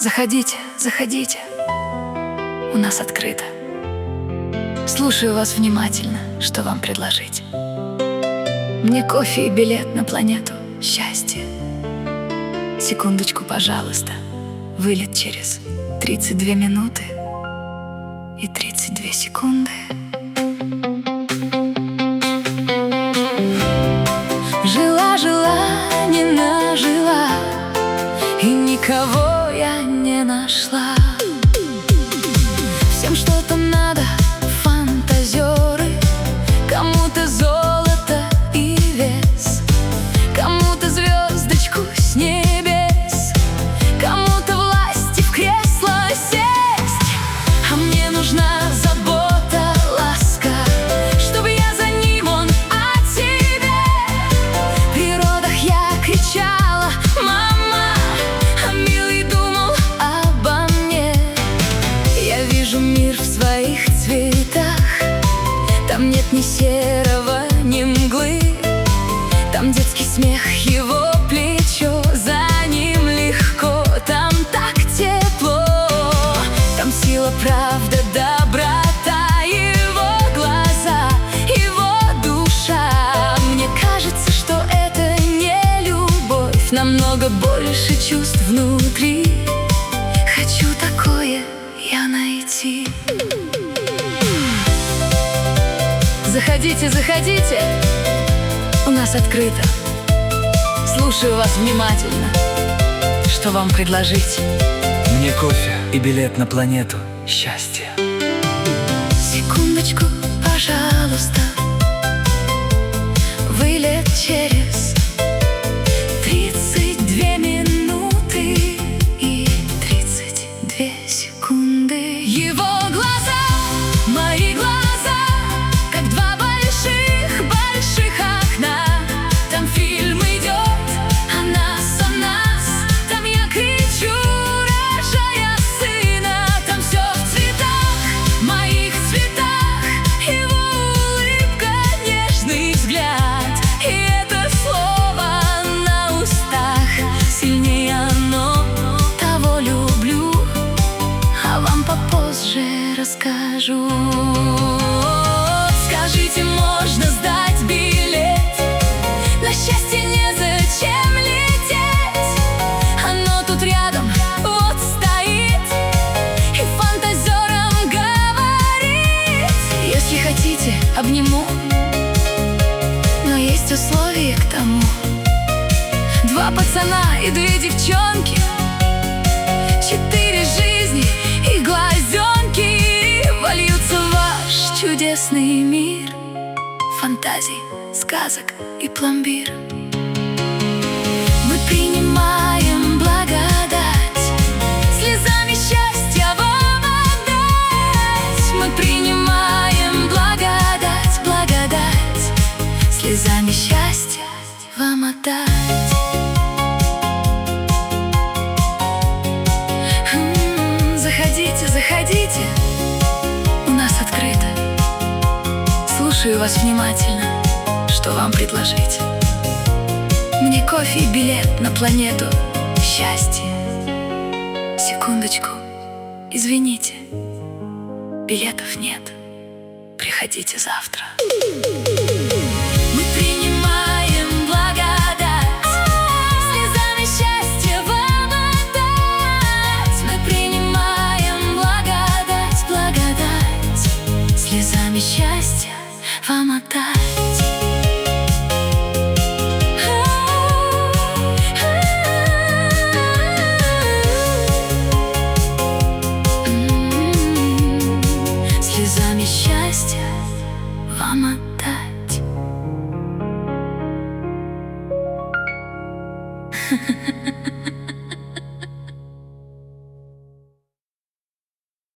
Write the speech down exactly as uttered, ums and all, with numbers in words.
Заходите, заходите, у нас открыто. Слушаю вас внимательно, что вам предложить. Мне кофе и билет на планету счастья. Секундочку, пожалуйста. Вылет через тридцать две минуты и тридцать две секунды. Жила-жила, не нажила, и никого я не нашла. Всем что-то надо, фантазеры. Кому-то золото и вес, кому-то звездочку с небес, кому-то власти в кресло сесть. А мне нужна забота, ласка, чтобы я за ним, он о тебе. В природах я кричала: мама, а милый думал обо мне. Я вижу мир в своих цветах. Там нет ни серого, ни мглы. Там детский смех, его плечо, за ним легко. Там так тепло, там сила, правда, доброта. Его глаза, его душа. Мне кажется, что это не любовь, намного больше чувств внутри. Хочу такое я найти. Заходите, заходите, у нас открыто. Слушаю вас внимательно, что вам предложить. Мне кофе и билет на планету счастья. Секундочку, пожалуйста. Вылет через тридцать две минуты и тридцать две секунды. Его глаза, мои глаза, как два больших, больших окна. Там фильм идет о нас, о нас. Там я кричу, рожая сына. Там все в цветах, моих цветах. Его улыбка, нежный взгляд. И это слово на устах. Сильнее оно, того люблю. А вам попозже расскажу. Скажите, можно сдать билет? На счастье незачем лететь. Оно тут рядом, вот стоит, и фантазерам говорит. Если хотите, обниму, но есть условия к тому. Два пацана и две девчонки, четыре жизни и глазенки вольются в ваш чудесный мир фантазий, сказок и пломбир. Мы принимаем благодать, слезами счастья вам отдать. Мы принимаем благодать, благодать, слезами счастья вам отдать. М-м, Заходите, заходите, у нас открыто. Слушаю вас внимательно, что вам предложить. Мне кофе и билет на планету счастья. Секундочку, извините, билетов нет. Приходите завтра. Мы принимаем благодать, слезами счастья вам отдать. Мы принимаем благодать, благодать, слезами счастья вам отдать. Слезами счастья вам отдать.